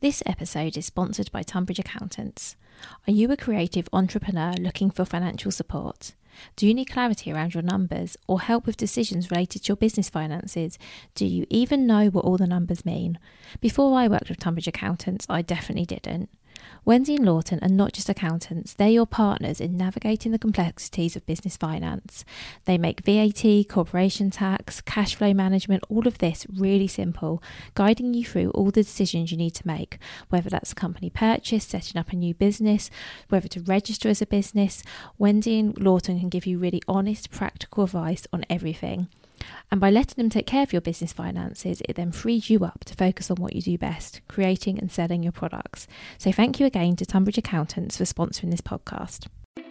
This episode is sponsored by Tunbridge Accountants. Are you a creative entrepreneur looking for financial support? Do you need clarity around your numbers or help with decisions related to your business finances? Do you even know what all the numbers mean? Before I worked with Tunbridge Accountants, I definitely didn't. Wendy and Lawton are not just accountants, they're your partners in navigating the complexities of business finance. They make VAT, corporation tax, cash flow management, all of this really simple, guiding you through all the decisions you need to make, whether that's a company purchase, setting up a new business, whether to register as a business. Wendy and Lawton can give you really honest, practical advice on everything. And by letting them take care of your business finances, it then frees you up to focus on what you do best, creating and selling your products. So thank you again to Tunbridge Accountants for sponsoring this podcast.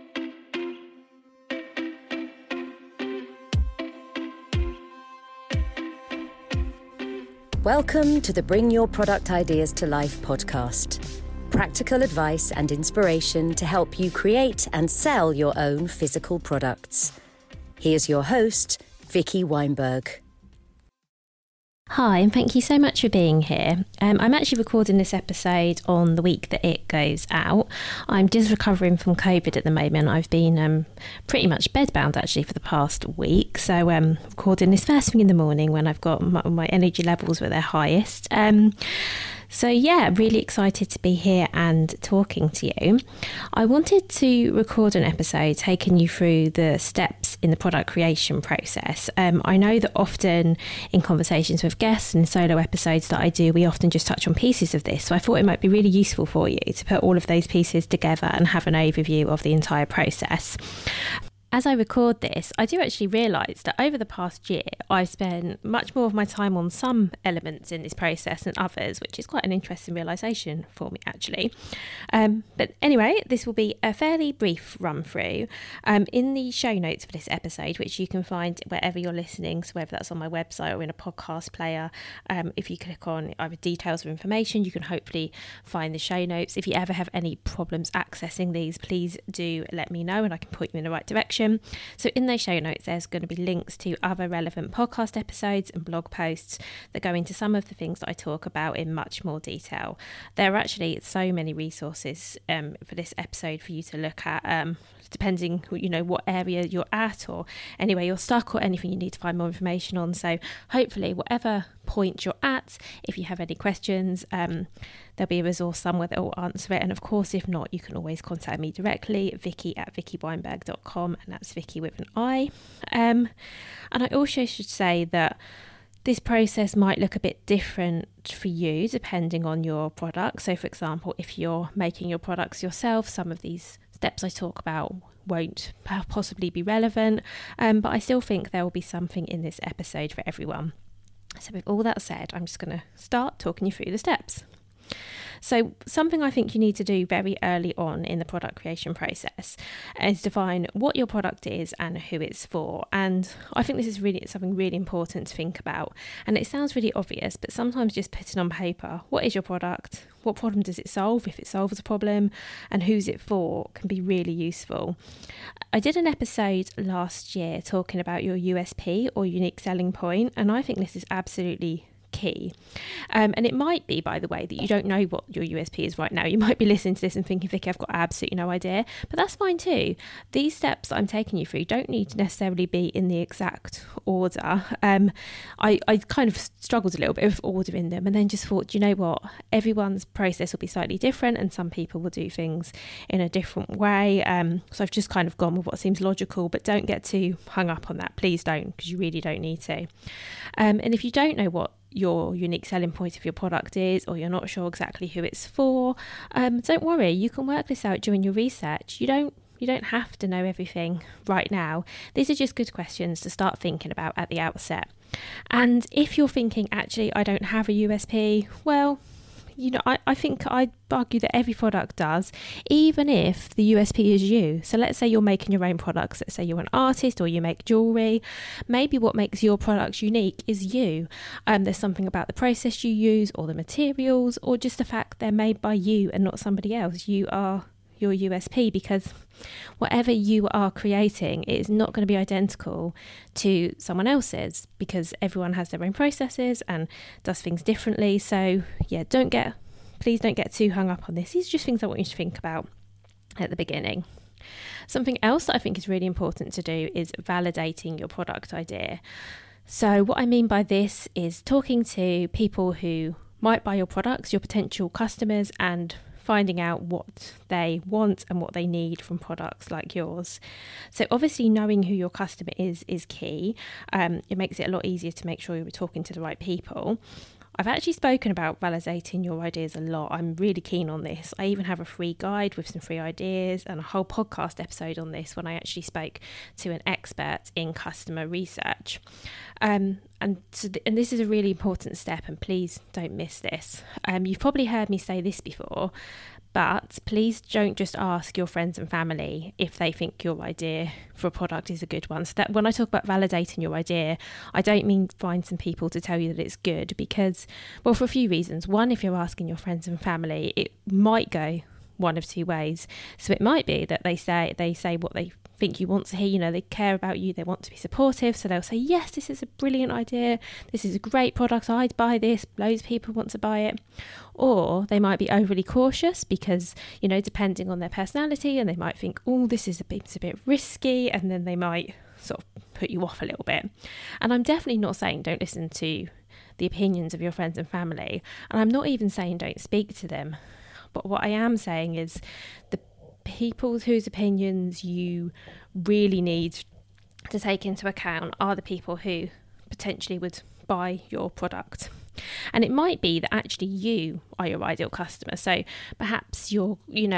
Welcome to the Bring Your Product Ideas to Life podcast. Practical advice and inspiration to help you create and sell your own physical products. Here's your host, Vicky Weinberg. Hi, and thank you so much for being here. I'm actually recording this episode on the week that it goes out. I'm just recovering from COVID at the moment. I've been pretty much bedbound actually for the past week. So recording this first thing in the morning when I've got my energy levels were their highest. So yeah, really excited to be here and talking to you. I wanted to record an episode taking you through the steps in the product creation process. I know that often in conversations with guests and solo episodes that I do, we often just touch on pieces of this. So I thought it might be really useful for you to put all of those pieces together and have an overview of the entire process. As I record this, I do actually realise that over the past year, I've spent much more of my time on some elements in this process than others, which is quite an interesting realisation for me, actually. But anyway, this will be a fairly brief run through. In the show notes for this episode, which you can find wherever you're listening, so whether that's on my website or in a podcast player, if you click on either details or information, you can hopefully find the show notes. If you ever have any problems accessing these, please do let me know and I can point you in the right direction. So in those show notes, there's going to be links to other relevant podcast episodes and blog posts that go into some of the things that I talk about in much more detail. There are actually so many resources for this episode for you to look at, depending, what area you're at or anywhere you're stuck or anything you need to find more information on. So hopefully, whatever point you're at, if you have any questions, there'll be a resource somewhere that will answer it. And of course, if not, you can always contact me directly, vicky@vickyweinberg.com, and that's Vicky with an I. And I also should say that this process might look a bit different for you depending on your product. So for example, if you're making your products yourself, some of these steps I talk about won't possibly be relevant, but I still think there will be something in this episode for everyone. So with all that said, I'm just going to start talking you through the steps. So something I think you need to do very early on in the product creation process is define what your product is and who it's for. And I think this is really something really important to think about. And it sounds really obvious, but sometimes just putting on paper, what is your product? What problem does it solve, if it solves a problem, and who's it for, can be really useful. I did an episode last year talking about your USP or unique selling point, and I think this is absolutely key. And it might be, by the way, that you don't know what your USP is right now. You might be listening to this and thinking, Vicky, I've got absolutely no idea, but that's fine too. These steps that I'm taking you through don't need to necessarily be in the exact order. I kind of struggled a little bit with ordering them and then just thought, you know what, everyone's process will be slightly different and some people will do things in a different way. So I've just kind of gone with what seems logical, but don't get too hung up on that. Please don't, because you really don't need to. And if you don't know what your unique selling point of your product is, or you're not sure exactly who it's for, don't worry, you can work this out during your research. You don't have to know everything right now. These are just good questions to start thinking about at the outset. And if you're thinking, actually, I don't have a USP, well, I think I'd argue that every product does, even if the USP is you. So let's say you're making your own products. Let's say you're an artist or you make jewellery. Maybe what makes your products unique is you. There's something about the process you use or the materials or just the fact they're made by you and not somebody else. You are your USP, because whatever you are creating, it is not going to be identical to someone else's, because everyone has their own processes and does things differently. So yeah, don't get please don't get too hung up on this. These are just things I want you to think about at the beginning. Something else that I think is really important to do is validating your product idea. So what I mean by this is talking to people who might buy your products, your potential customers, and finding out what they want and what they need from products like yours. So obviously knowing who your customer is key. It makes it a lot easier to make sure you're talking to the right people. I've actually spoken about validating your ideas a lot. I'm really keen on this. I even have a free guide with some free ideas and a whole podcast episode on this when I actually spoke to an expert in customer research. And this is a really important step, and please don't miss this. You've probably heard me say this before, but please don't just ask your friends and family if they think your idea for a product is a good one. So that when I talk about validating your idea, I don't mean find some people to tell you that it's good, because, well, for a few reasons. One, if you're asking your friends and family, it might go one of two ways. So it might be that they say what they think you want to hear. They care about you, they want to be supportive, so they'll say, yes, this is a brilliant idea, this is a great product, I'd buy this, loads of people want to buy it. Or they might be overly cautious because, depending on their personality, and they might think, oh, this is a bit risky, and then they might sort of put you off a little bit. And I'm definitely not saying don't listen to the opinions of your friends and family, and I'm not even saying don't speak to them. But what I am saying is the people whose opinions you really need to take into account are the people who potentially would buy your product. And it might be that actually you are your ideal customer. So perhaps you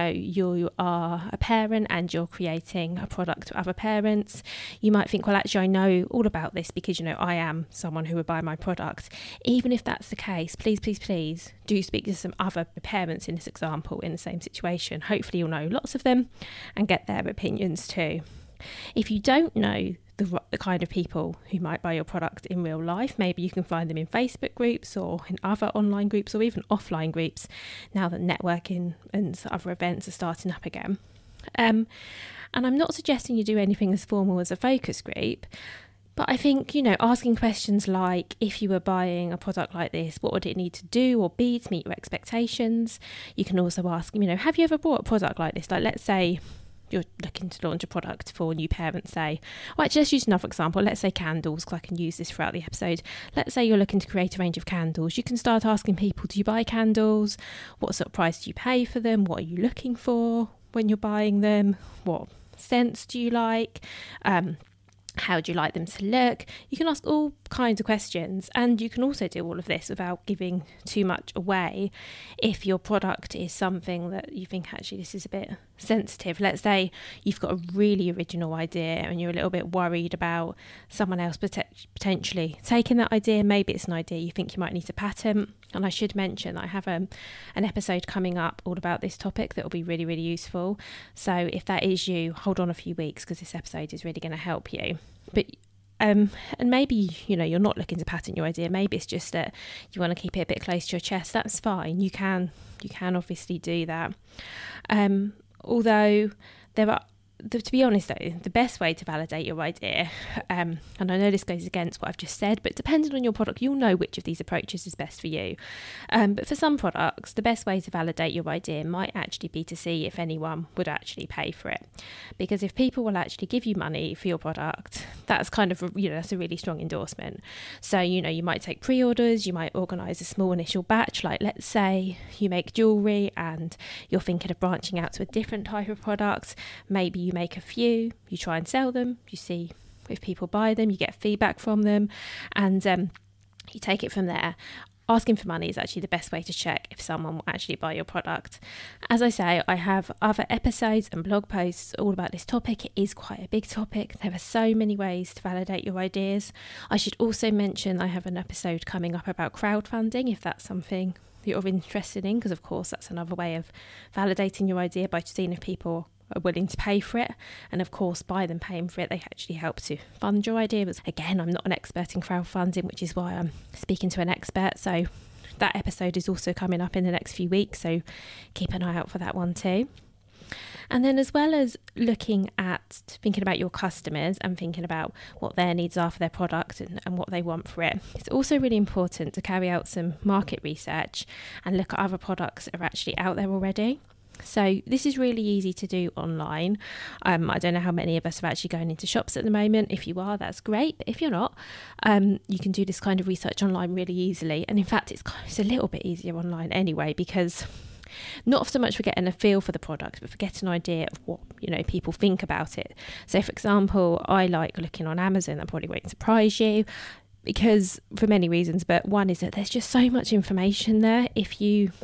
are a parent and you're creating a product for other parents. You might think, well, actually, I know all about this because, I am someone who would buy my product. Even if that's the case, please do speak to some other parents in this example in the same situation. Hopefully you'll know lots of them and get their opinions too. If you don't know the kind of people who might buy your product in real life, maybe you can find them in Facebook groups or in other online groups or even offline groups now that networking and other events are starting up again. And I'm not suggesting you do anything as formal as a focus group, but I think, asking questions like, if you were buying a product like this, what would it need to do or be to meet your expectations? You can also ask, have you ever bought a product like this? Like, let's say you're looking to launch a product for new parents, say. Well, actually, let's use another example. Let's say candles, because I can use this throughout the episode. Let's say you're looking to create a range of candles. You can start asking people, do you buy candles? What sort of price do you pay for them? What are you looking for when you're buying them? What scents do you like? How do you like them to look? You can ask all kinds of questions, and you can also do all of this without giving too much away if your product is something that you think, actually, this is a bit sensitive. Let's say you've got a really original idea and you're a little bit worried about someone else potentially taking that idea. Maybe it's an idea you think you might need to patent. And I should mention I have an episode coming up all about this topic that will be really, really useful. So if that is you, hold on a few weeks, because this episode is really going to help you. But and maybe, you're not looking to patent your idea. Maybe it's just that you want to keep it a bit close to your chest. That's fine. You can obviously do that. Although to be honest though, the best way to validate your idea, and I know this goes against what I've just said, but depending on your product, you'll know which of these approaches is best for you. But for some products, the best way to validate your idea might actually be to see if anyone would actually pay for it. Because if people will actually give you money for your product, that's kind of, that's a really strong endorsement. So, you might take pre-orders, you might organise a small initial batch, like let's say you make jewellery and you're thinking of branching out to a different type of product. Maybe you make a few, you try and sell them, you see if people buy them, you get feedback from them, and you take it from there. Asking for money is actually the best way to check if someone will actually buy your product. As I say, I have other episodes and blog posts all about this topic. It is quite a big topic. There are so many ways to validate your ideas. I should also mention I have an episode coming up about crowdfunding, if that's something that you're interested in, because of course that's another way of validating your idea, by seeing if people are willing to pay for it. And of course, by them paying for it, they actually help to fund your idea. But again, I'm not an expert in crowdfunding, which is why I'm speaking to an expert. So that episode is also coming up in the next few weeks, so keep an eye out for that one too. And then as well as looking at thinking about your customers and thinking about what their needs are for their product and what they want for it, it's also really important to carry out some market research and look at other products that are actually out there already. So this is really easy to do online. I don't know how many of us are actually going into shops at the moment. If you are, that's great. But if you're not, you can do this kind of research online really easily. And in fact, it's a little bit easier online anyway, because not so much for getting a feel for the product, but for getting an idea of what, people think about it. So for example, I like looking on Amazon. That probably won't surprise you, because for many reasons, but one is that there's just so much information there. If you're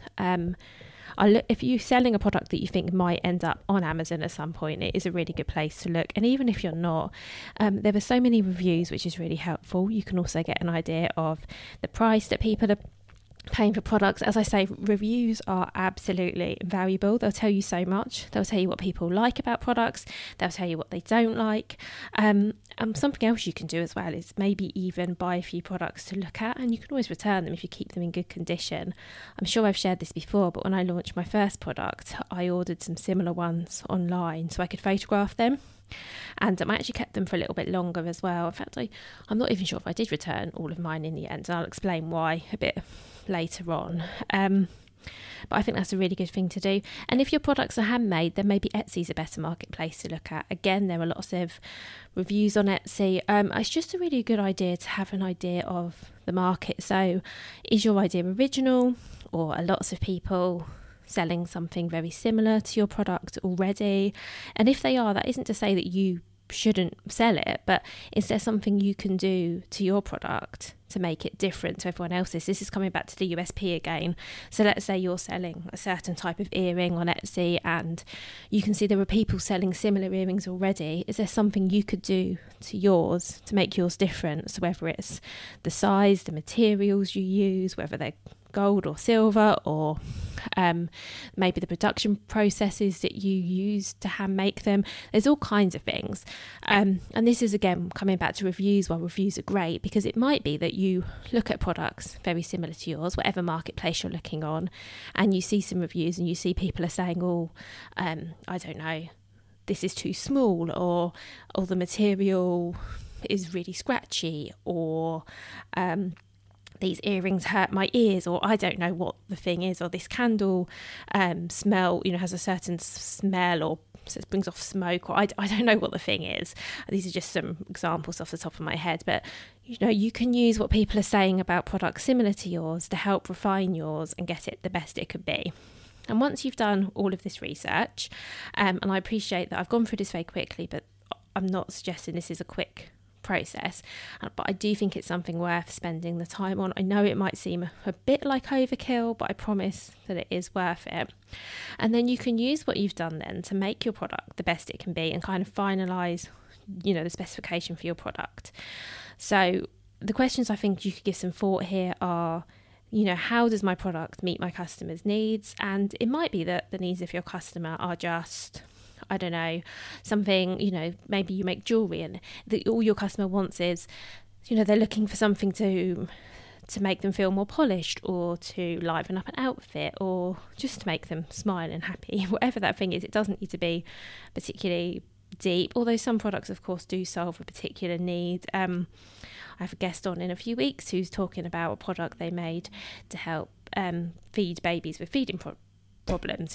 selling a product that you think might end up on Amazon at some point, it is a really good place to look. And even if you're not, there are so many reviews, which is really helpful. You can also get an idea of the price that people are paying for products. As I say, reviews are absolutely invaluable. They'll tell you so much. They'll tell you what people like about products. They'll tell you what they don't like. And something else you can do as well is maybe even buy a few products to look at, and you can always return them if you keep them in good condition. I'm sure I've shared this before, but when I launched my first product, I ordered some similar ones online so I could photograph them. And I actually kept them for a little bit longer as well. In fact, I'm not even sure if I did return all of mine in the end. I'll explain why a bit later on. But I think that's a really good thing to do. And if your products are handmade, then maybe Etsy's a better marketplace to look at. Again, there are lots of reviews on Etsy. It's just a really good idea to have an idea of the market. So is your idea original, or are lots of people selling something very similar to your product already? And if they are, that isn't to say that you shouldn't sell it, but is there something you can do to your product to make it different to everyone else's? This is coming back to the USP again. So let's say you're selling a certain type of earring on Etsy and you can see there are people selling similar earrings already. Is there something you could do to yours to make yours different? So whether it's the size, the materials you use, whether they're gold or silver, or maybe the production processes that you use to hand make them. There's all kinds of things. And this is again coming back to reviews. Well, reviews are great because it might be that you look at products very similar to yours, whatever marketplace you're looking on, and you see some reviews and you see people are saying, I don't know, this is too small, or the material is really scratchy, or these earrings hurt my ears, or I don't know what the thing is, or this candle smell, has a certain smell, or it brings off smoke, or I don't know what the thing is. These are just some examples off the top of my head, but you can use what people are saying about products similar to yours to help refine yours and get it the best it could be. And once you've done all of this research, and I appreciate that I've gone through this very quickly, but I'm not suggesting this is a quick process, but I do think it's something worth spending the time on. I know it might seem a bit like overkill, but I promise that it is worth it. And then you can use what you've done then to make your product the best it can be and kind of finalise, the specification for your product. So the questions I think you could give some thought here are, how does my product meet my customer's needs? And it might be that the needs of your customer are just, I don't know, something, maybe you make jewellery and all your customer wants is, they're looking for something to make them feel more polished, or to liven up an outfit, or just to make them smile and happy. Whatever that thing is, it doesn't need to be particularly deep, although some products of course do solve a particular need. I have a guest on in a few weeks who's talking about a product they made to help feed babies with feeding problems.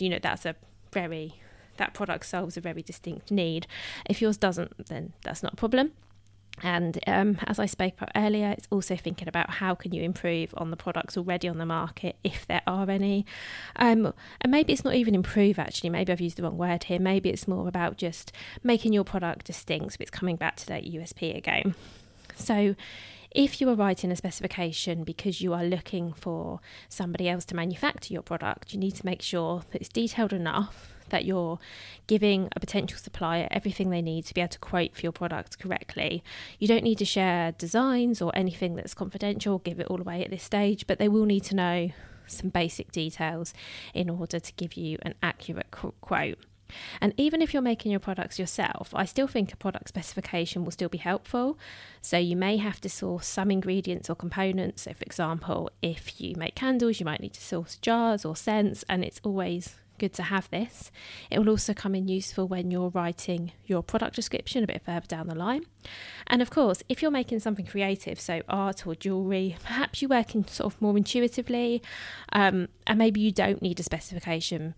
That product solves a very distinct need. If yours doesn't, then that's not a problem. And as I spoke about earlier, it's also thinking about how can you improve on the products already on the market, if there are any. And maybe it's not even improve, actually. Maybe I've used the wrong word here. Maybe it's more about just making your product distinct. So it's coming back to that USP again. So if you are writing a specification because you are looking for somebody else to manufacture your product, you need to make sure that it's detailed enough that you're giving a potential supplier everything they need to be able to quote for your product correctly. You don't need to share designs or anything that's confidential, give it all away at this stage, but they will need to know some basic details in order to give you an accurate quote. And even if you're making your products yourself, I still think a product specification will still be helpful. So you may have to source some ingredients or components. So for example, if you make candles, you might need to source jars or scents, and it's always good to have this. It will also come in useful when you're writing your product description a bit further down the line. And of course, if you're making something creative, so art or jewellery, perhaps you work in sort of more intuitively, and maybe you don't need a specification.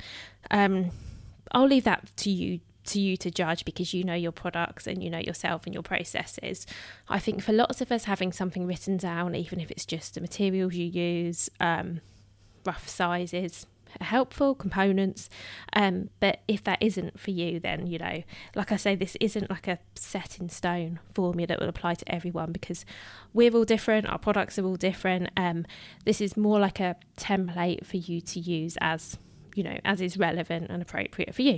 I'll leave that to you to judge, because you know your products and you know yourself and your processes. I think for lots of us, having something written down, even if it's just the materials you use, rough sizes, helpful components, but if that isn't for you, then like I say, this isn't like a set in stone formula that will apply to everyone, because we're all different, our products are all different. This is more like a template for you to use as is relevant and appropriate for you.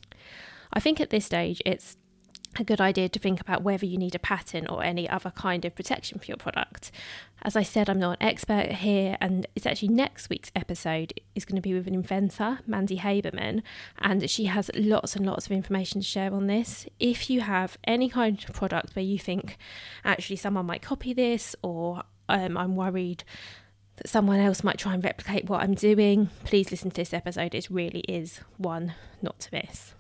I think at this stage it's a good idea to think about whether you need a patent or any other kind of protection for your product. As I said, I'm not an expert here, and it's actually next week's episode is going to be with an inventor, Mandy Haberman, and she has lots and lots of information to share on this. If you have any kind of product where you think actually someone might copy this, or I'm worried that someone else might try and replicate what I'm doing, please listen to this episode. It really is one not to miss.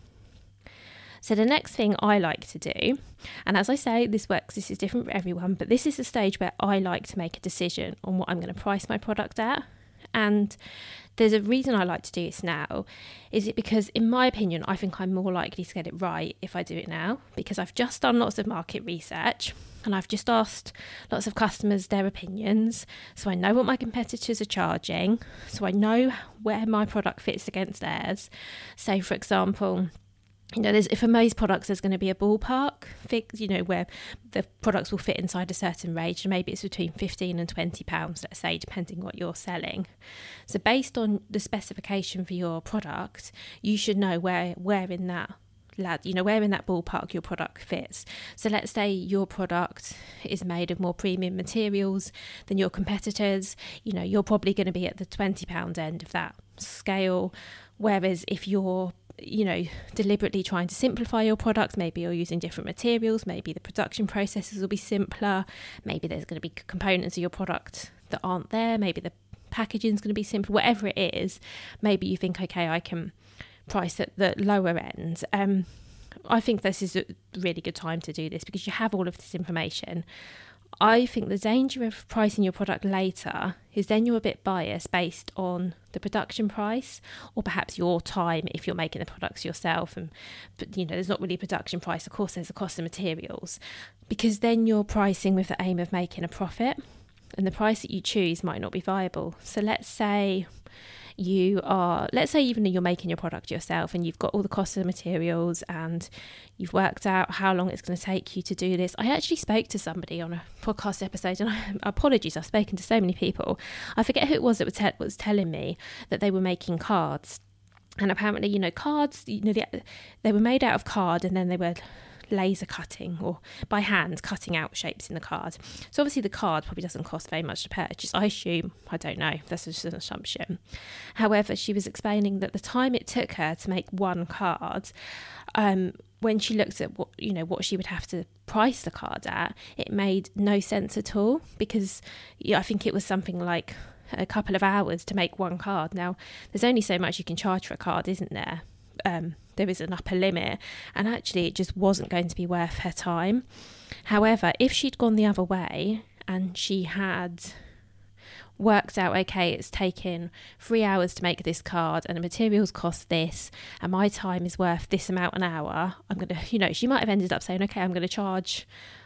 So the next thing I like to do, and as I say, this is different for everyone, but this is the stage where I like to make a decision on what I'm going to price my product at. And there's a reason I like to do this now. Is it because, in my opinion, I think I'm more likely to get it right if I do it now, because I've just done lots of market research and I've just asked lots of customers their opinions, so I know what my competitors are charging, so I know where my product fits against theirs. So, for example, for most products, there's going to be a ballpark fix, where the products will fit inside a certain range. And maybe it's between £15 and £20, let's say, depending what you're selling. So based on the specification for your product, you should know where in that ballpark your product fits. So let's say your product is made of more premium materials than your competitors. You're probably going to be at the £20 end of that scale. Whereas if you're deliberately trying to simplify your product, maybe you're using different materials, maybe the production processes will be simpler, maybe there's going to be components of your product that aren't there, maybe the packaging is going to be simpler, whatever it is, maybe you think, okay, I can price at the lower end. I think this is a really good time to do this, because you have all of this information. I think the danger of pricing your product later is then you're a bit biased based on the production price, or perhaps your time if you're making the products yourself. But there's not really a production price. Of course, there's a cost of materials, because then you're pricing with the aim of making a profit, and the price that you choose might not be viable. So let's say even you're making your product yourself and you've got all the costs of the materials and you've worked out how long it's going to take you to do this. I actually spoke to somebody on a podcast episode, and apologies, I've spoken to so many people. I forget who it was that was telling me that they were making cards. And apparently, cards, they were made out of card, and then they were laser cutting or by hand cutting out shapes in the card. So obviously the card probably doesn't cost very much to purchase, I assume. I don't know, that's just an assumption. However, she was explaining that the time it took her to make one card, when she looked at what she would have to price the card at, it made no sense at all, because I think it was something like a couple of hours to make one card. Now, there's only so much you can charge for a card, isn't there? There is an upper limit, and actually it just wasn't going to be worth her time. However, if she'd gone the other way and she had worked out, okay, it's taken 3 hours to make this card and the materials cost this and my time is worth this amount an hour, I'm going to, she might have ended up saying, okay, I'm going to charge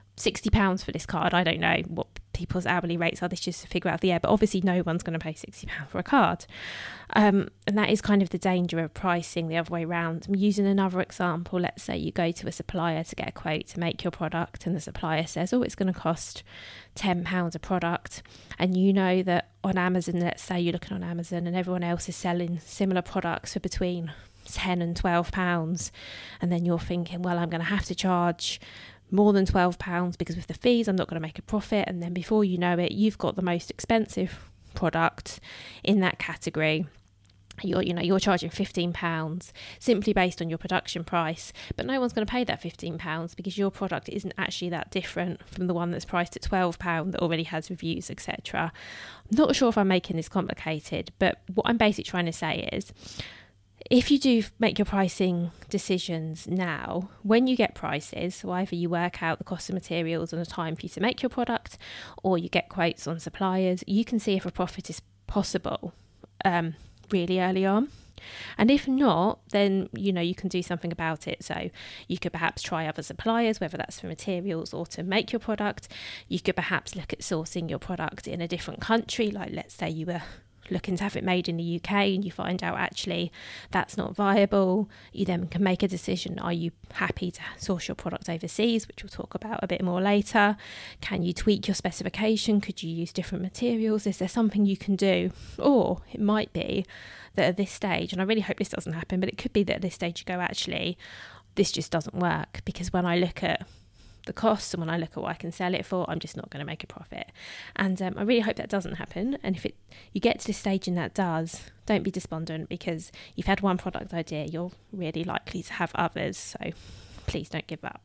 £60 for this card. I don't know what people's hourly rates are, this just to figure out the air, but obviously no one's going to pay £60 for a card. And that is kind of the danger of pricing the other way around. I'm using another example. Let's say you go to a supplier to get a quote to make your product, and the supplier says, it's going to cost £10 a product, and you know that on Amazon, let's say you're looking on Amazon and everyone else is selling similar products for between £10 and £12, and then you're thinking, well, I'm going to have to charge more than £12 because with the fees I'm not going to make a profit. And then before you know it, you've got the most expensive product in that category. You're charging £15 simply based on your production price, but no one's going to pay that £15 because your product isn't actually that different from the one that's priced at £12 that already has reviews, etc. I'm not sure if I'm making this complicated, but what I'm basically trying to say is, if you do make your pricing decisions now, when you get prices, so either you work out the cost of materials and the time for you to make your product, or you get quotes on suppliers, you can see if a profit is possible really early on. And if not, then, you can do something about it. So you could perhaps try other suppliers, whether that's for materials or to make your product. You could perhaps look at sourcing your product in a different country. Like, let's say you were looking to have it made in the UK and you find out actually that's not viable. You then can make a decision. Are you happy to source your product overseas, which we'll talk about a bit more later? Can you tweak your specification? Could you use different materials? Is there something you can do? Or it might be that at this stage, and I really hope this doesn't happen, but it could be that at this stage you go, actually, this just doesn't work, because when I look at the costs and when I look at what I can sell it for, I'm just not going to make a profit. And I really hope that doesn't happen. And if you get to this stage and that does, don't be despondent, because you've had one product idea, you're really likely to have others. So please don't give up.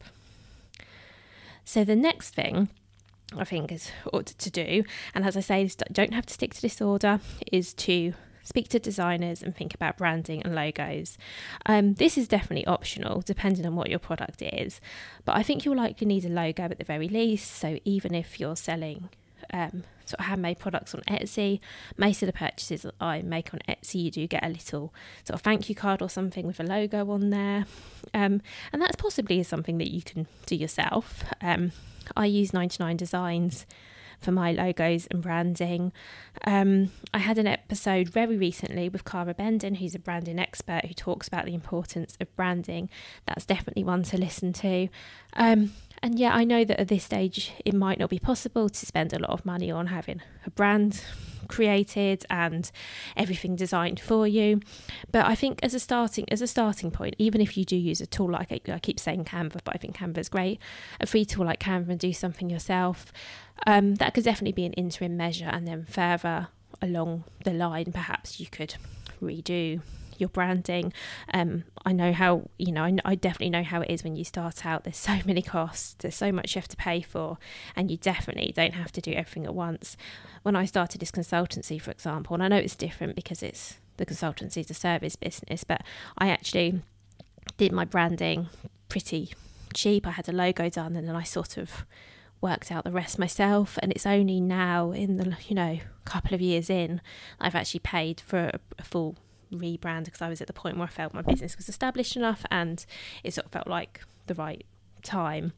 So the next thing I think is to do, and as I say, don't have to stick to this order, is to speak to designers and think about branding and logos. This is definitely optional depending on what your product is, but I think you'll likely need a logo at the very least. So even if you're selling sort of handmade products on Etsy, most of the purchases that I make on Etsy, you do get a little sort of thank you card or something with a logo on there, and that's possibly something that you can do yourself. I use 99 Designs for my logos and branding. I had an episode very recently with Cara Bendon, who's a branding expert, who talks about the importance of branding. That's definitely one to listen to. And yeah, I know that at this stage it might not be possible to spend a lot of money on having a brand created and everything designed for you, but I think as a starting point, even if you do use a tool like, I keep saying Canva, but I think Canva is great, a free tool like Canva, and do something yourself, that could definitely be an interim measure. And then further along the line, perhaps you could redo your branding. I know how, I definitely know how it is when you start out. There's so many costs, there's so much you have to pay for, and you definitely don't have to do everything at once. When I started this consultancy, for example, and I know it's different because the consultancy is a service business, but I actually did my branding pretty cheap. I had a logo done and then I sort of worked out the rest myself, and it's only now in the couple of years in I've actually paid for a full rebrand, because I was at the point where I felt my business was established enough and it sort of felt like the right time.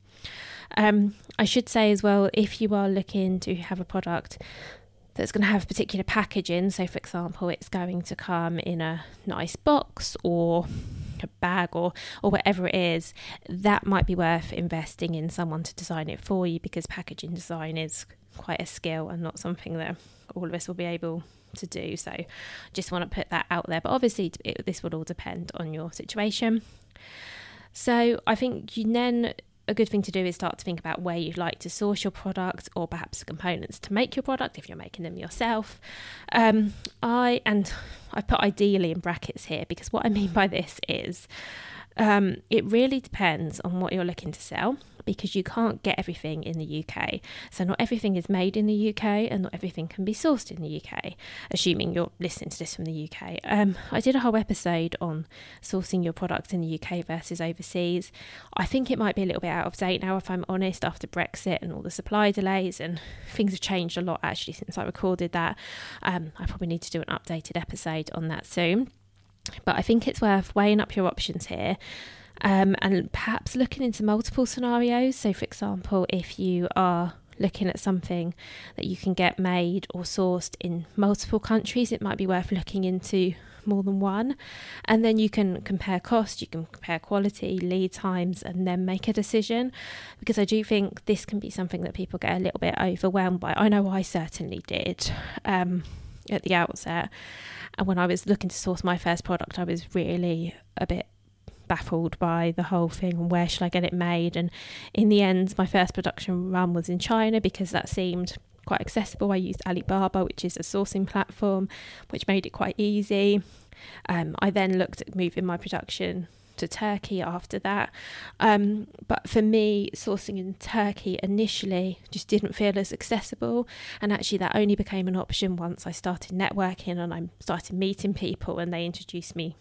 I should say as well, if you are looking to have a product that's going to have particular packaging, so for example it's going to come in a nice box or a bag or whatever it is, that might be worth investing in someone to design it for you, because packaging design is quite a skill and not something that all of us will be able to do. So just want to put that out there, but obviously this would all depend on your situation. So I think a good thing to do is start to think about where you'd like to source your product, or perhaps components to make your product if you're making them yourself. I put ideally in brackets here, because what I mean by this is it really depends on what you're looking to sell, because you can't get everything in the UK. So not everything is made in the UK and not everything can be sourced in the UK, assuming you're listening to this from the UK. I did a whole episode on sourcing your product in the UK versus overseas. I think it might be a little bit out of date now, if I'm honest, after Brexit and all the supply delays, and things have changed a lot actually since I recorded that. I probably need to do an updated episode on that soon. But I think it's worth weighing up your options here, and perhaps looking into multiple scenarios. So for example, if you are looking at something that you can get made or sourced in multiple countries, it might be worth looking into more than one, and then you can compare cost, you can compare quality, lead times, and then make a decision, because I do think this can be something that people get a little bit overwhelmed by. I know I certainly did at the outset, and when I was looking to source my first product, I was really a bit baffled by the whole thing and where should I get it made. And in the end, my first production run was in China, because that seemed quite accessible. I used Alibaba, which is a sourcing platform, which made it quite easy. I then looked at moving my production to Turkey after that, but for me, sourcing in Turkey initially just didn't feel as accessible, and actually that only became an option once I started networking and I started meeting people and they introduced me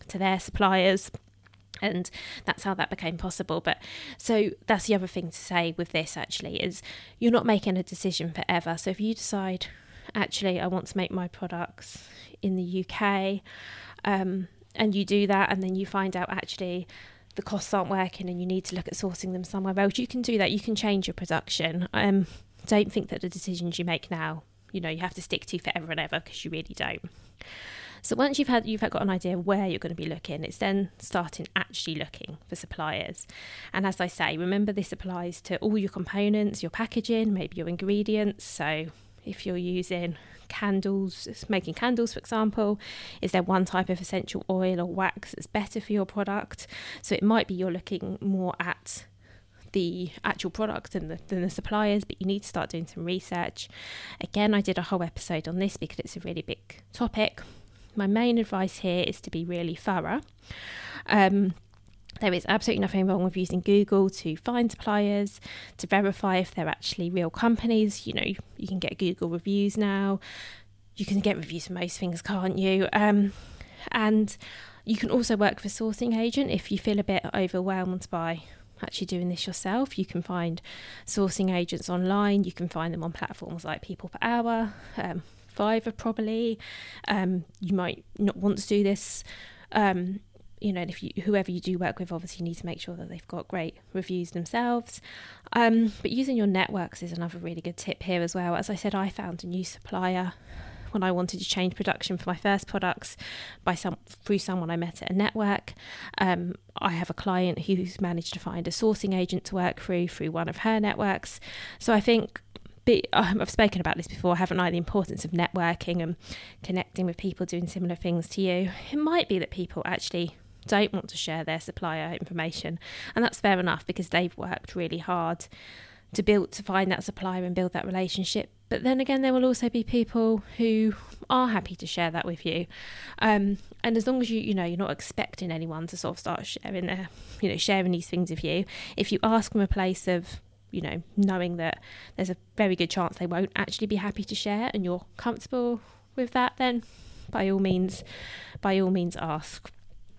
to their suppliers. And that's how that became possible. But so that's the other thing to say with this actually, is you're not making a decision forever. So if you decide, actually, I want to make my products in the UK, and you do that, and then you find out actually the costs aren't working and you need to look at sourcing them somewhere else, you can do that. You can change your production. Don't think that the decisions you make now, you have to stick to forever and ever, because you really don't. So once you've got an idea of where you're going to be looking, it's then starting actually looking for suppliers. And as I say, remember, this applies to all your components, your packaging, maybe your ingredients. So if you're using candles, making candles, for example, is there one type of essential oil or wax that's better for your product? So it might be you're looking more at the actual product than the suppliers, but you need to start doing some research. Again, I did a whole episode on this because it's a really big topic. My main advice here is to be really thorough. There is absolutely nothing wrong with using Google to find suppliers, to verify if they're actually real companies. You can get Google reviews now. You can get reviews for most things, can't you? And you can also work with a sourcing agent if you feel a bit overwhelmed by actually doing this yourself. You can find sourcing agents online. You can find them on platforms like People Per Hour, Fiverr probably. You might not want to do this. And if whoever you do work with, obviously you need to make sure that they've got great reviews themselves. But using your networks is another really good tip here as well. As I said, I found a new supplier when I wanted to change production for my first products through someone I met at a network. I have a client who's managed to find a sourcing agent to work through one of her networks. So I think, I've spoken about this before, haven't I? The importance of networking and connecting with people doing similar things to you. It might be that people actually don't want to share their supplier information, and that's fair enough, because they've worked really hard to find that supplier and build that relationship. But then again, there will also be people who are happy to share that with you, and as long as you're not expecting anyone to sort of start sharing these things with you. If you ask from a place of knowing that there's a very good chance they won't actually be happy to share, and you're comfortable with that, then by all means ask.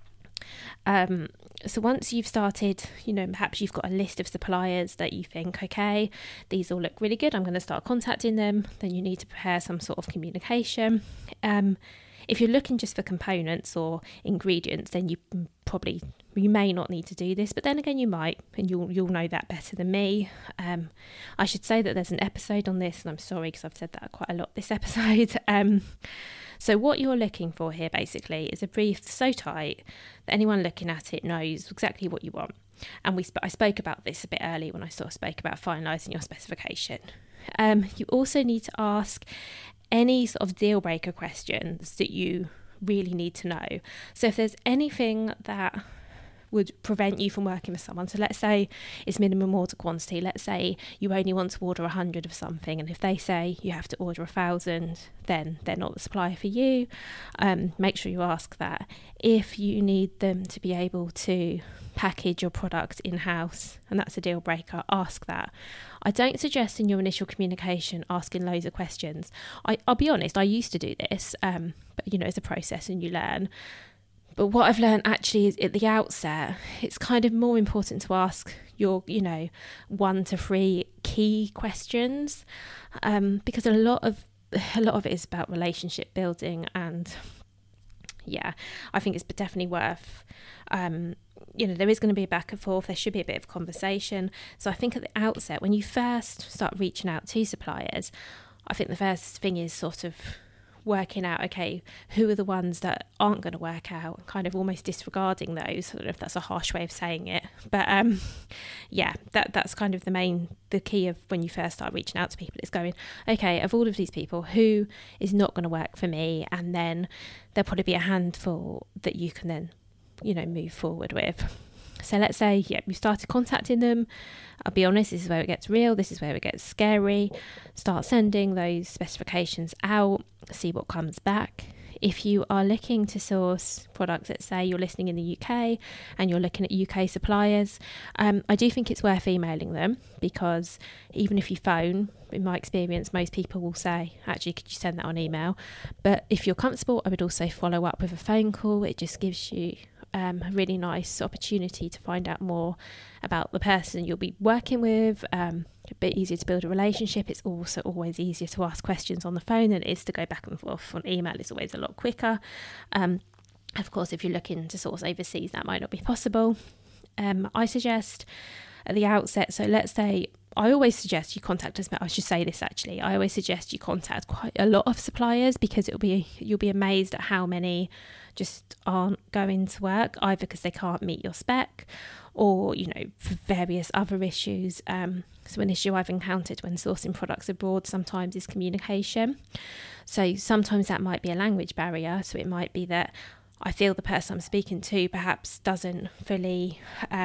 So once you've started, perhaps you've got a list of suppliers that you think, okay, these all look really good, I'm going to start contacting them. Then you need to prepare some sort of communication. If you're looking just for components or ingredients, then you may not need to do this, but then again you might, and you'll know that better than me. I should say that there's an episode on this, and I'm sorry because I've said that quite a lot this episode. So what you're looking for here basically is a brief so tight that anyone looking at it knows exactly what you want. And I spoke about this a bit earlier when I sort of spoke about finalising your specification. You also need to ask any sort of deal breaker questions that you really need to know. So if there's anything that would prevent you from working with someone, so let's say it's minimum order quantity, let's say you only want to order 100 of something, and if they say you have to order 1,000, then they're not the supplier for you. Make sure you ask that. If you need them to be able to package your product in-house, and that's a deal breaker, ask that. I don't suggest in your initial communication asking loads of questions. I'll be honest, I used to do this, but it's a process and you learn. But what I've learned actually is at the outset, it's kind of more important to ask your, 1 to 3 key questions, because a lot of it is about relationship building, and I think it's definitely worth, there is going to be a back and forth. There should be a bit of conversation. So I think at the outset, when you first start reaching out to suppliers, I think the first thing is sort of working out, okay, who are the ones that aren't going to work out, kind of almost disregarding those. I don't know if that's a harsh way of saying it, but that's kind of the key of when you first start reaching out to people. It's going, okay, of all of these people, who is not going to work for me? And then there'll probably be a handful that you can then move forward with. So let's say, you started contacting them. I'll be honest, this is where it gets real. This is where it gets scary. Start sending those specifications out, see what comes back. If you are looking to source products, let's say you're listening in the UK and you're looking at UK suppliers, I do think it's worth emailing them, because even if you phone, in my experience, most people will say, actually, could you send that on email? But if you're comfortable, I would also follow up with a phone call. It just gives you a really nice opportunity to find out more about the person you'll be working with. A bit easier to build a relationship. It's also always easier to ask questions on the phone than it is to go back and forth on email. It's always a lot quicker. Of course, if you're looking to source overseas, that might not be possible. I suggest at the outset, so let's say, I always suggest you contact us. I should say this actually. I always suggest you contact quite a lot of suppliers, because you'll be amazed at how many just aren't going to work, either because they can't meet your spec, or for various other issues. So an issue I've encountered when sourcing products abroad sometimes is communication. So sometimes that might be a language barrier. So it might be that I feel the person I'm speaking to perhaps doesn't fully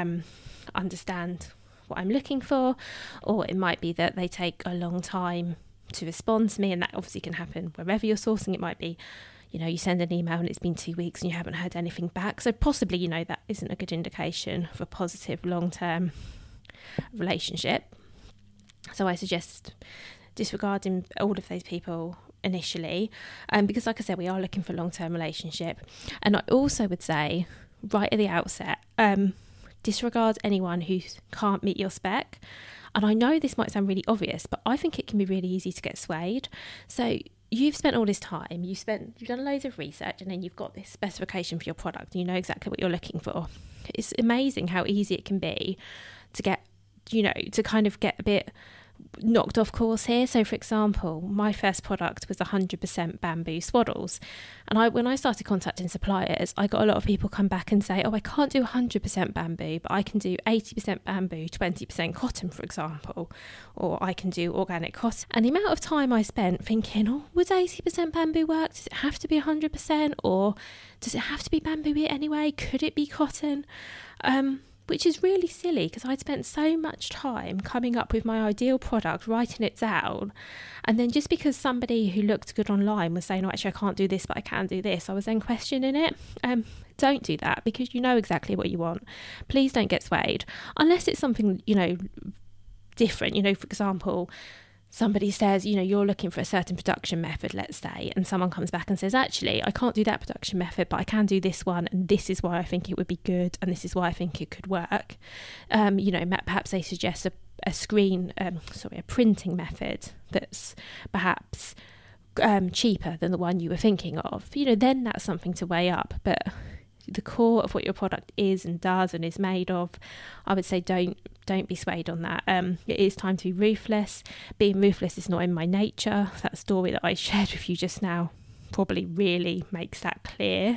understand what I'm looking for, or it might be that they take a long time to respond to me, and that obviously can happen wherever you're sourcing. It might be, you send an email and it's been 2 weeks and you haven't heard anything back. So possibly, that isn't a good indication of a positive long-term relationship. So I suggest disregarding all of those people initially, because like I said, we are looking for a long-term relationship. And I also would say right at the outset, disregard anyone who can't meet your spec. And I know this might sound really obvious, but I think it can be really easy to get swayed. So you've spent all this time, you've done loads of research, and then you've got this specification for your product and you know exactly what you're looking for. It's amazing how easy it can be to get, to kind of get a bit knocked off course here. So for example, my first product was 100% bamboo swaddles, and when I started contacting suppliers, I got a lot of people come back and say, I can't do 100% bamboo, but I can do 80% bamboo, 20% cotton, for example, or I can do organic cotton. And the amount of time I spent thinking, would 80% bamboo work? Does it have to be 100%, or does it have to be bamboo anyway? Could it be cotton? Which is really silly, because I'd spent so much time coming up with my ideal product, writing it down, and then just because somebody who looked good online was saying, actually I can't do this but I can do this, I was then questioning it. Don't do that, because you know exactly what you want. Please don't get swayed unless it's something different. For example, somebody says, you're looking for a certain production method, let's say, and someone comes back and says, actually, I can't do that production method, but I can do this one, and this is why I think it would be good, and this is why I think it could work. Perhaps they suggest a printing method that's perhaps cheaper than the one you were thinking of. Then that's something to weigh up. But the core of what your product is and does and is made of, I would say don't be swayed on that. It is time to be ruthless. Being ruthless is not in my nature. That story that I shared with you just now probably really makes that clear.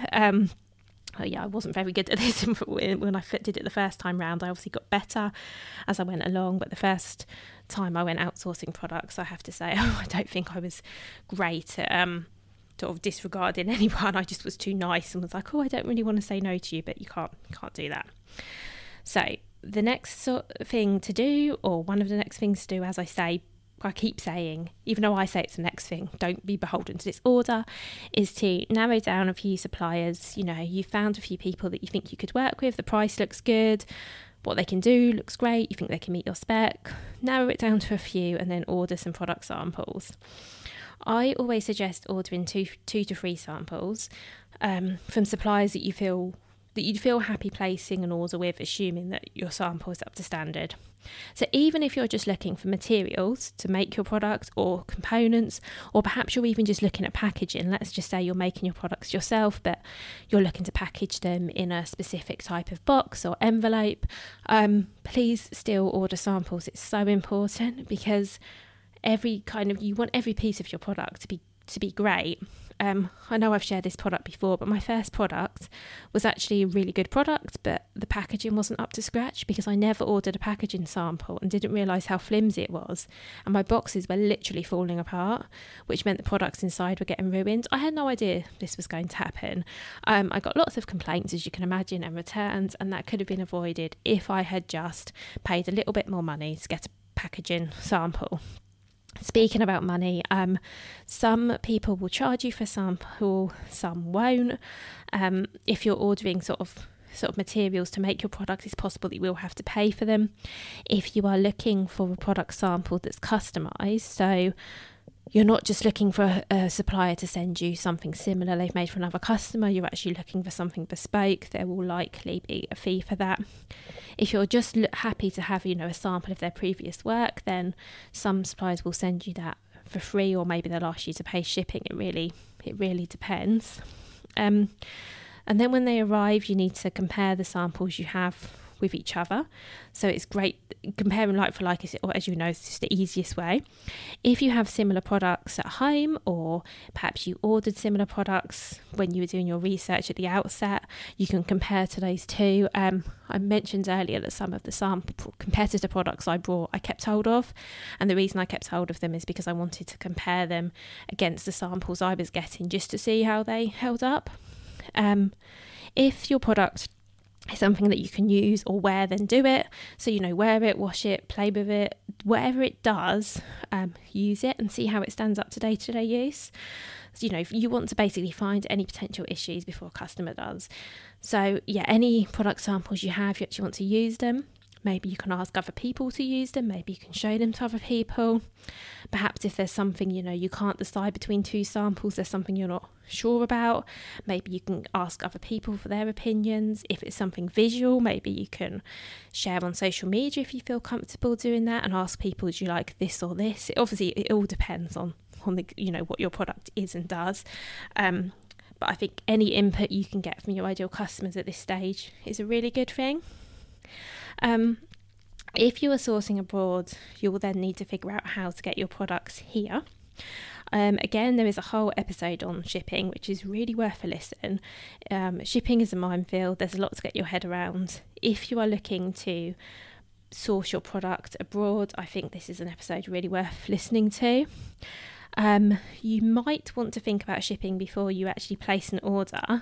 I wasn't very good at this when I did it the first time round. I obviously got better as I went along, but the first time I went outsourcing products, I have to say, I don't think I was great at sort of disregarding anyone. I just was too nice and was like, I don't really want to say no to you, but you can't do that. So the next sort of thing to do, or one of the next things to do, as I keep saying, even though I say it's the next thing, don't be beholden to this order, is to narrow down a few suppliers. You found a few people that you think you could work with, the price looks good, what they can do looks great, you think they can meet your spec. Narrow it down to a few and then order some product samples. I always suggest ordering two to three samples from suppliers that you feel happy placing an order with, assuming that your sample is up to standard. So even if you're just looking for materials to make your product, or components, or perhaps you're even just looking at packaging, let's just say you're making your products yourself, but you're looking to package them in a specific type of box or envelope, please still order samples. It's so important, because you want every piece of your product to be great. I know I've shared this product before, but my first product was actually a really good product, but the packaging wasn't up to scratch, because I never ordered a packaging sample and didn't realise how flimsy it was, and my boxes were literally falling apart, which meant the products inside were getting ruined. I had no idea this was going to happen. I got lots of complaints, as you can imagine, and returns, and that could have been avoided if I had just paid a little bit more money to get a packaging sample. Speaking about money, some people will charge you for a sample, some won't. If you're ordering sort of materials to make your product, it's possible that you will have to pay for them. If you are looking for a product sample that's customised, so you're not just looking for a supplier to send you something similar they've made for another customer, you're actually looking for something bespoke, there will likely be a fee for that. If you're just happy to have, a sample of their previous work, then some suppliers will send you that for free, or maybe they'll ask you to pay shipping. It really depends. And then when they arrive, you need to compare the samples you have with each other. So it's great comparing like for like, or as you know, it's just the easiest way. If you have similar products at home, or perhaps you ordered similar products when you were doing your research at the outset, you can compare to those two. I mentioned earlier that some of the sample competitor products I brought, I kept hold of, and the reason I kept hold of them is because I wanted to compare them against the samples I was getting, just to see how they held up. If your product is something that you can use or wear, then do it. So, wear it, wash it, play with it, whatever it does, use it and see how it stands up to day-to-day use. So, you want to basically find any potential issues before a customer does. So, any product samples you have, you actually want to use them. Maybe you can ask other people to use them. Maybe you can show them to other people. Perhaps if there's something, you can't decide between two samples, there's something you're not sure about, maybe you can ask other people for their opinions. If it's something visual, maybe you can share on social media if you feel comfortable doing that, and ask people, do you like this or this? It all depends on the, what your product is and does. But I think any input you can get from your ideal customers at this stage is a really good thing. If you are sourcing abroad, you will then need to figure out how to get your products here. Again, there is a whole episode on shipping, which is really worth a listen. Shipping is a minefield. There's a lot to get your head around. If you are looking to source your product abroad, I think this is an episode really worth listening to. You might want to think about shipping before you actually place an order,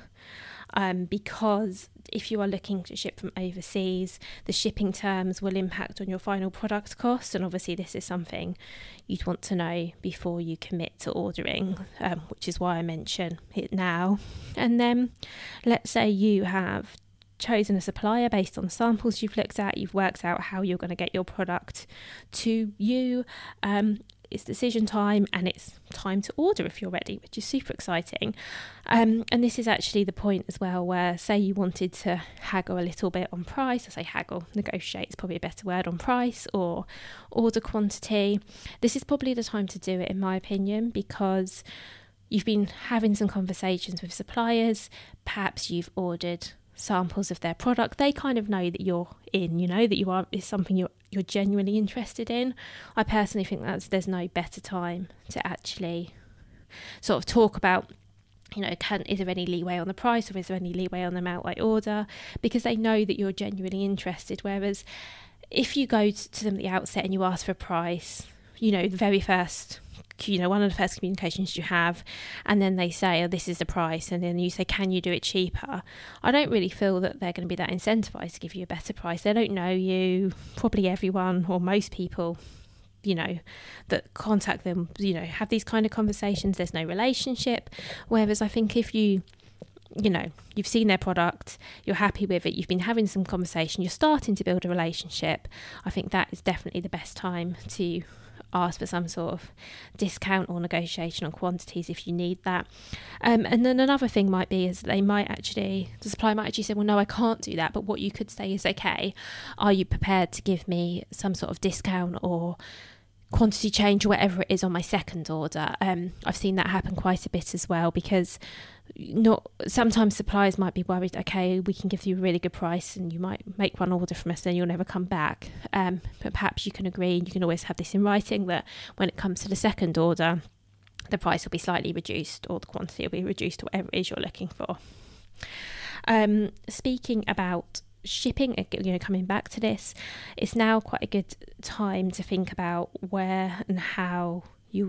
because if you are looking to ship from overseas, the shipping terms will impact on your final product cost, and obviously this is something you'd want to know before you commit to ordering, which is why I mention it now. And then let's say you have chosen a supplier based on samples you've looked at, you've worked out how you're going to get your product to you. It's decision time, and it's time to order if you're ready, which is super exciting. And this is actually the point as well where, say you wanted to haggle a little bit on price, I say haggle, negotiate is probably a better word, on price or order quantity. This is probably the time to do it, in my opinion, because you've been having some conversations with suppliers. Perhaps you've ordered samples of their product. They kind of know that you're in, that is something you're genuinely interested in. I personally think there's no better time to actually sort of talk about, is there any leeway on the price, or is there any leeway on the outright order, because they know that you're genuinely interested. Whereas if you go to them at the outset and you ask for a price, the very first, one of the first communications you have, and then they say, oh, this is the price, and then you say, can you do it cheaper? I don't really feel that they're going to be that incentivized to give you a better price. They don't know you. Probably everyone, or most people, that contact them, have these kind of conversations, there's no relationship. Whereas I think if you've seen their product, you're happy with it, you've been having some conversation, you're starting to build a relationship, I think that is definitely the best time to ask for some sort of discount or negotiation on quantities if you need that. And then another thing might be is the supplier might actually say, well, no, I can't do that. But what you could say is, okay, are you prepared to give me some sort of discount or quantity change or whatever it is on my second order? I've seen that happen quite a bit as well, because sometimes suppliers might be worried, okay, we can give you a really good price and you might make one order from us and you'll never come back, but perhaps you can agree, and you can always have this in writing, that when it comes to the second order, the price will be slightly reduced, or the quantity will be reduced to whatever it is you're looking for. Speaking about shipping, coming back to this, it's now quite a good time to think about where and how you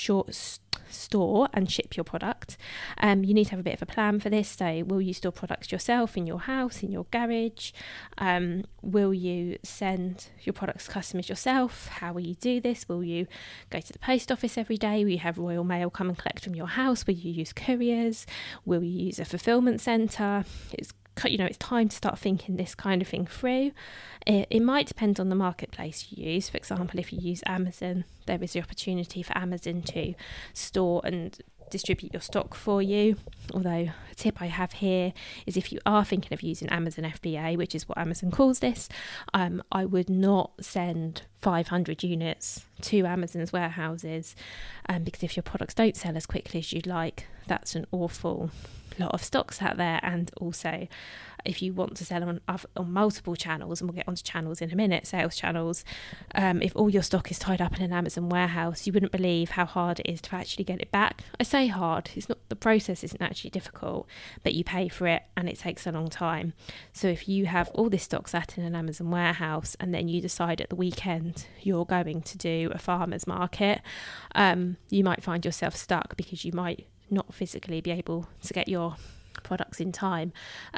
store and ship your product. You need to have a bit of a plan for this. So will you store products yourself in your house, in your garage? Will you send your products to customers yourself? How will you do this? Will you go to the post office every day? Will you have Royal Mail come and collect from your house? Will you use couriers? Will you use a fulfillment centre? It's time to start thinking this kind of thing through. It might depend on the marketplace you use. For example, if you use Amazon, there is the opportunity for Amazon to store and distribute your stock for you. Although a tip I have here is if you are thinking of using Amazon FBA, which is what Amazon calls this, I would not send 500 units to Amazon's warehouses, because if your products don't sell as quickly as you'd like, that's an awful lot of stocks out there. And also, if you want to sell on multiple channels, and we'll get onto channels in a minute, sales channels, if all your stock is tied up in an Amazon warehouse, you wouldn't believe how hard it is to actually get it back. I say hard, it's not, the process isn't actually difficult, but you pay for it and it takes a long time. So if you have all this stock sat in an Amazon warehouse and then you decide at the weekend you're going to do a farmer's market, you might find yourself stuck because you might not physically be able to get your products in time.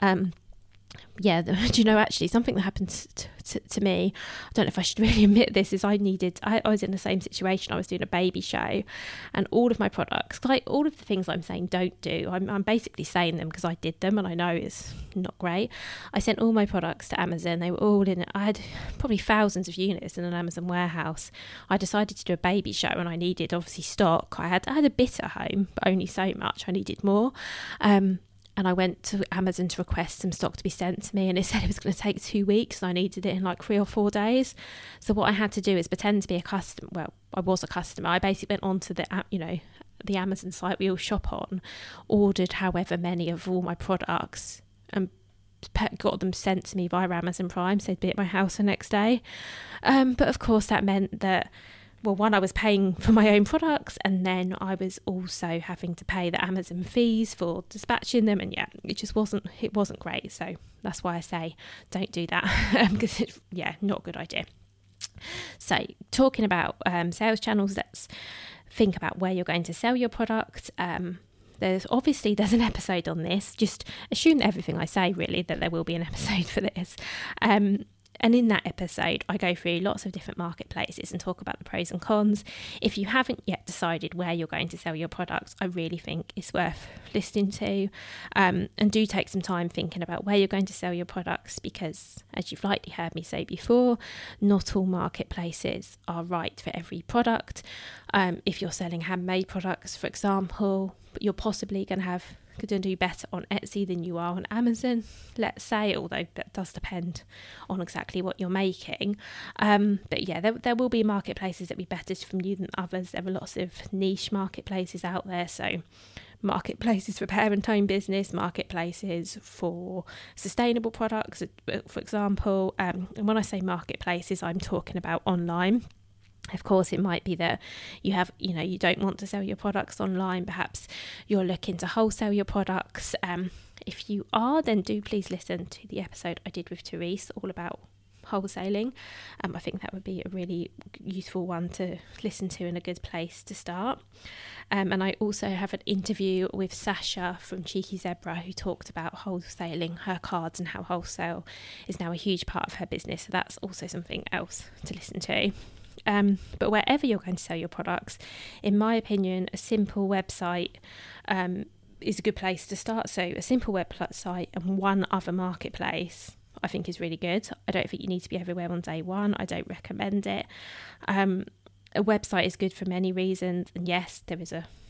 Do you know, actually something that happened to me, I don't know if I should really admit this, is I was in the same situation. I was doing a baby show, and all of my products, like all of the things I'm saying don't do, I'm basically saying them because I did them and I know it's not great. I sent all my products to Amazon. They were all in, I had probably thousands of units in an Amazon warehouse. I decided to do a baby show and I needed obviously stock. I had a bit at home, but only so much. I needed more. And I went to Amazon to request some stock to be sent to me, and it said it was going to take 2 weeks and I needed it in like 3 or 4 days. So what I had to do is pretend to be a customer. Well, I was a customer. I basically went onto the Amazon site we all shop on, ordered however many of all my products, and got them sent to me via Amazon Prime, so they'd be at my house the next day. But of course that meant that, well, one, I was paying for my own products, and then I was also having to pay the Amazon fees for dispatching them, and it wasn't great. So that's why I say don't do that, because it's not a good idea. So talking about sales channels, let's think about where you're going to sell your product. There's an episode on this. Just assume that everything I say, really, that there will be an episode for this. And in that episode, I go through lots of different marketplaces and talk about the pros and cons. If you haven't yet decided where you're going to sell your products, I really think it's worth listening to. And do take some time thinking about where you're going to sell your products, because, as you've likely heard me say before, not all marketplaces are right for every product. If you're selling handmade products, for example, you're possibly going to do better on Etsy than you are on Amazon, let's say, although that does depend on exactly what you're making. There will be marketplaces that will be better from you than others. There are lots of niche marketplaces out there, so marketplaces for parent-owned business, marketplaces for sustainable products, for example. And when I say marketplaces, I'm talking about online. Of course, it might be that you don't want to sell your products online. Perhaps you're looking to wholesale your products. If you are, then do please listen to the episode I did with Therese all about wholesaling. I think that would be a really useful one to listen to and a good place to start. And I also have an interview with Sasha from Cheeky Zebra, who talked about wholesaling her cards and how wholesale is now a huge part of her business. So that's also something else to listen to. But wherever you're going to sell your products, in my opinion, a simple website is a good place to start. So a simple website and one other marketplace, I think, is really good. I don't think you need to be everywhere on day one. I don't recommend it. A website is good for many reasons, and yes, there is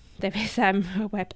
an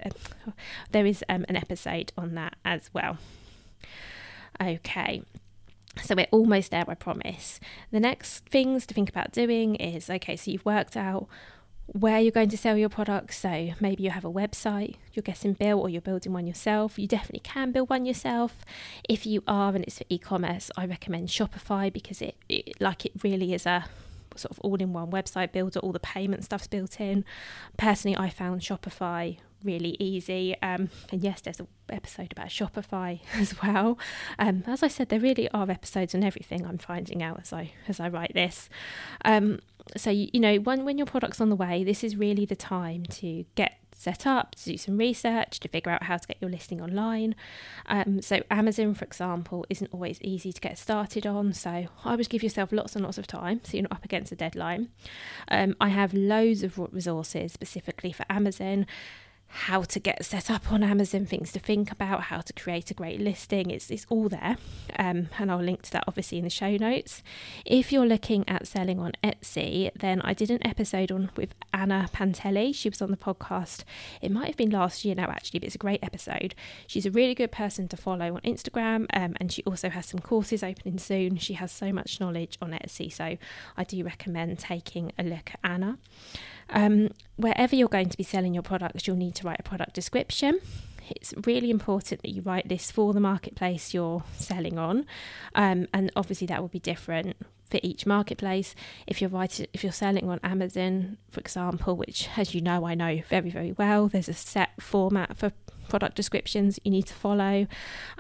episode on that as well. Okay. So we're almost there, I promise. The next things to think about doing is, so you've worked out where you're going to sell your products. So maybe you have a website you're getting built, or you're building one yourself. You definitely can build one yourself. If you are and it's for e-commerce, I recommend Shopify, because it really is a sort of all-in-one website builder. All the payment stuff's built in. Personally, I found Shopify really easy. And yes, there's an episode about Shopify as well. As I said, there really are episodes on everything, I'm finding out as I write this. So, when your product's on the way, this is really the time to get set up, to do some research, to figure out how to get your listing online. So Amazon, for example, isn't always easy to get started on. So I would give yourself lots and lots of time so you're not up against a deadline. I have loads of resources specifically for Amazon, how to get set up on Amazon, things to think about, how to create a great listing. It's all there, and I'll link to that obviously in the show notes. If you're looking at selling on Etsy, then I did an episode with Anna Pantelli. She was on the podcast, it might have been last year now actually, but it's a great episode. She's a really good person to follow on Instagram, and she also has some courses opening soon. She has so much knowledge on Etsy, so I do recommend taking a look at Anna. Wherever you're going to be selling your products, you'll need to write a product description. It's really important that you write this for the marketplace you're selling on, and obviously that will be different for each marketplace. If you're selling on Amazon, for example, which, as you know, I know very, very well, there's a set format for product descriptions you need to follow.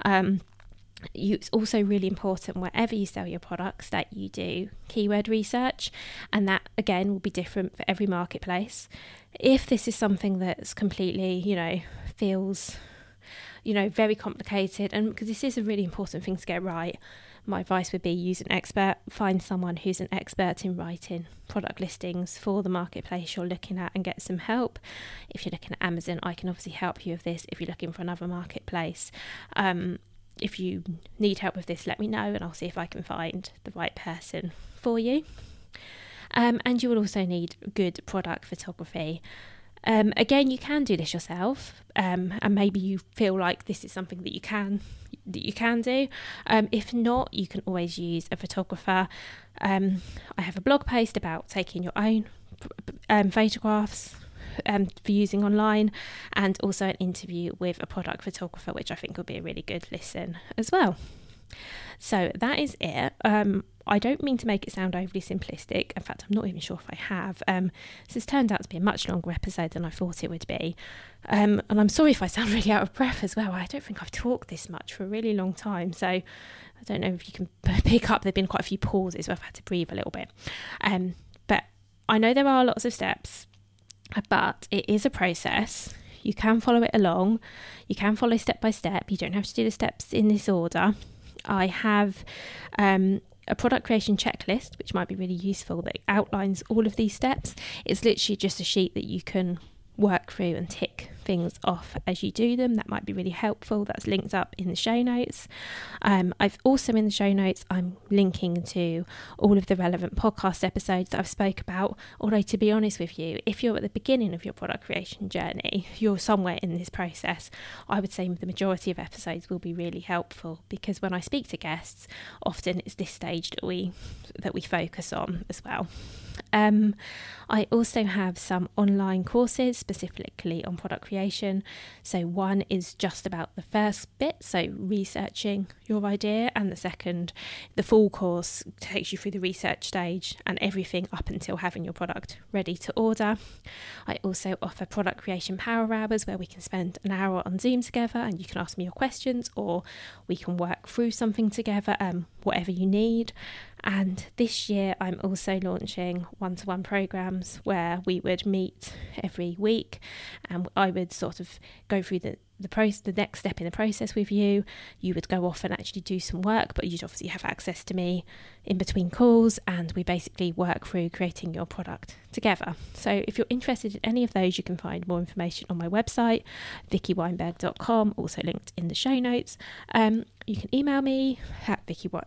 It's also really important wherever you sell your products that you do keyword research, and that again will be different for every marketplace. If this is something that's completely, feels, very complicated, and because this is a really important thing to get right, my advice would be use an expert. Find someone who's an expert in writing product listings for the marketplace you're looking at and get some help. If you're looking at Amazon, I can obviously help you with this. If you're looking for another marketplace, if you need help with this, let me know and I'll see if I can find the right person for you. And you will also need good product photography. Again, you can do this yourself, and maybe you feel like this is something that you can do. If not, you can always use a photographer. I have a blog post about taking your own photographs for using online, and also an interview with a product photographer, which I think will be a really good listen as well. So that is it. I don't mean to make it sound overly simplistic. In fact, I'm not even sure if I have. This has turned out to be a much longer episode than I thought it would be. And I'm sorry if I sound really out of breath as well. I don't think I've talked this much for a really long time. So I don't know if you can pick up. There have been quite a few pauses where I've had to breathe a little bit. But I know there are lots of steps, but it is a process. You can follow it along. You can follow step by step. You don't have to do the steps in this order. I have a product creation checklist, which might be really useful, that outlines all of these steps. It's literally just a sheet that you can work through and tick things off as you do them. That might be really helpful. That's linked up in the show notes. I've also in the show notes, I'm linking to all of the relevant podcast episodes that I've spoke about. Although, to be honest with you, if you're at the beginning of your product creation journey, you're somewhere in this process, I would say the majority of episodes will be really helpful, because when I speak to guests, often it's this stage that we focus on as well. I also have some online courses specifically on product creation. So one is just about the first bit, so researching your idea, and the full course takes you through the research stage and everything up until having your product ready to order. I also offer product creation power hours, where we can spend an hour on Zoom together and you can ask me your questions, or we can work through something together, whatever you need. And this year I'm also launching one-to-one programs where we would meet every week, and I would sort of go through the next step in the process with you. You would go off and actually do some work, but you'd obviously have access to me in between calls, and we basically work through creating your product together. So if you're interested in any of those, you can find more information on my website, vickyweinberg.com, also linked in the show notes. You can email me at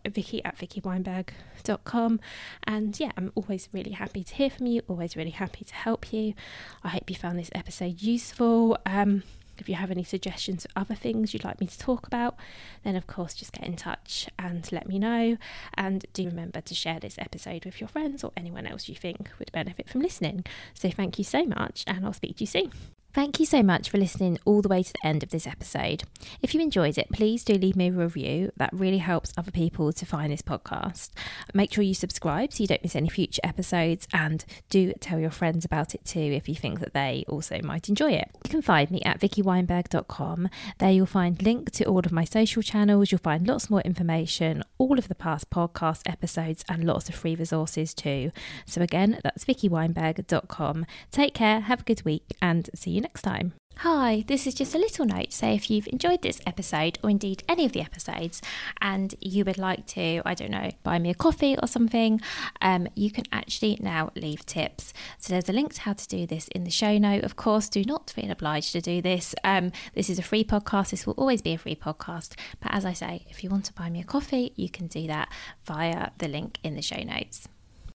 vicky@vickyweinberg.com, and yeah, I'm always really happy to hear from you, always really happy to help you. I hope you found this episode useful. If you have any suggestions for other things you'd like me to talk about, then of course just get in touch and let me know. And do remember to share this episode with your friends or anyone else you think would benefit from listening. So thank you so much, and I'll speak to you soon. Thank you so much for listening all the way to the end of this episode. If you enjoyed it, please do leave me a review. That really helps other people to find this podcast. Make sure you subscribe so you don't miss any future episodes, and do tell your friends about it too if you think that they also might enjoy it. You can find me at vickyweinberg.com. There you'll find link to all of my social channels. You'll find lots more information, all of the past podcast episodes, and lots of free resources too. So again, that's vickyweinberg.com. Take care, have a good week, and see you next time. Hi, this is just a little note to say if you've enjoyed this episode, or indeed any of the episodes, and you would like to, I don't know, buy me a coffee or something, you can actually now leave tips. So there's a link to how to do this in the show note. Of course, do not feel obliged to do this. This is a free podcast. This will always be a free podcast. But as I say, if you want to buy me a coffee, you can do that via the link in the show notes.